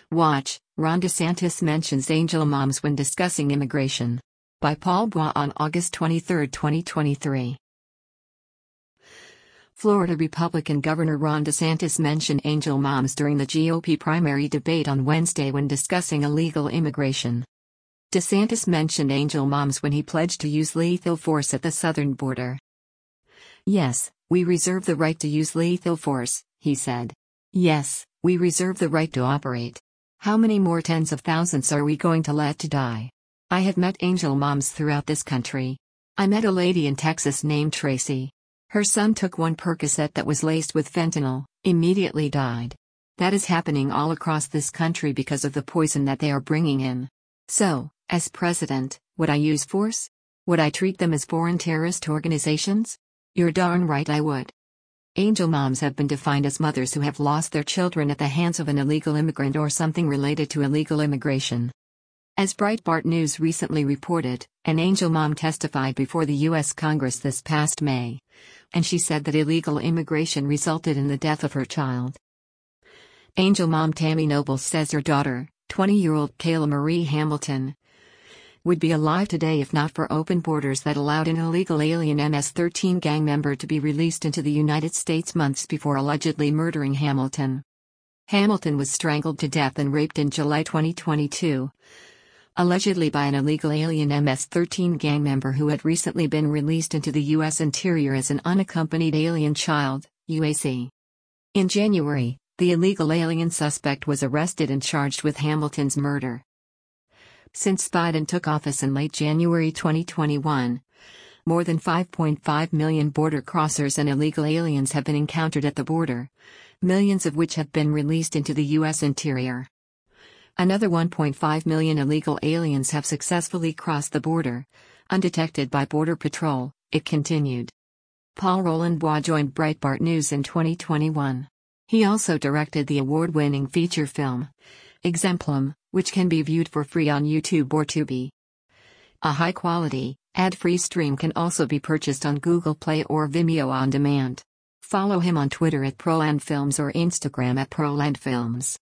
Watch, Ron DeSantis mentions angel moms when discussing immigration. By Paul Bois on August 23, 2023. Florida Republican Governor Ron DeSantis mentioned angel moms during the GOP primary debate on Wednesday when discussing illegal immigration. DeSantis mentioned angel moms when he pledged to use lethal force at the southern border. "Yes, we reserve the right to use lethal force," he said. "Yes, we reserve the right to operate. How many more tens of thousands are we going to let to die? I have met angel moms throughout this country. I met a lady in Texas named Tracy. Her son took one Percocet that was laced with fentanyl, immediately died. That is happening all across this country because of the poison that they are bringing in. So, as president, would I use force? Would I treat them as foreign terrorist organizations? You're darn right I would." Angel moms have been defined as mothers who have lost their children at the hands of an illegal immigrant or something related to illegal immigration. As Breitbart News recently reported, an angel mom testified before the U.S. Congress this past May, and she said that illegal immigration resulted in the death of her child. Angel mom Tammy Nobles says her daughter, 20-year-old Kayla Marie Hamilton, would be alive today if not for open borders that allowed an illegal alien MS-13 gang member to be released into the United States months before allegedly murdering Hamilton. Hamilton was strangled to death and raped in July 2022. Allegedly by an illegal alien MS-13 gang member who had recently been released into the U.S. Interior as an unaccompanied alien child, UAC. In January, the illegal alien suspect was arrested and charged with Hamilton's murder. Since Biden took office in late January 2021, more than 5.5 million border crossers and illegal aliens have been encountered at the border, millions of which have been released into the U.S. Interior. Another 1.5 million illegal aliens have successfully crossed the border, undetected by Border Patrol, it continued. Paul Roland Bois joined Breitbart News in 2021. He also directed the award-winning feature film, Exemplum, which can be viewed for free on YouTube or Tubi. A high-quality, ad-free stream can also be purchased on Google Play or Vimeo on demand. Follow him on Twitter at ProlandFilms or Instagram at ProlandFilms.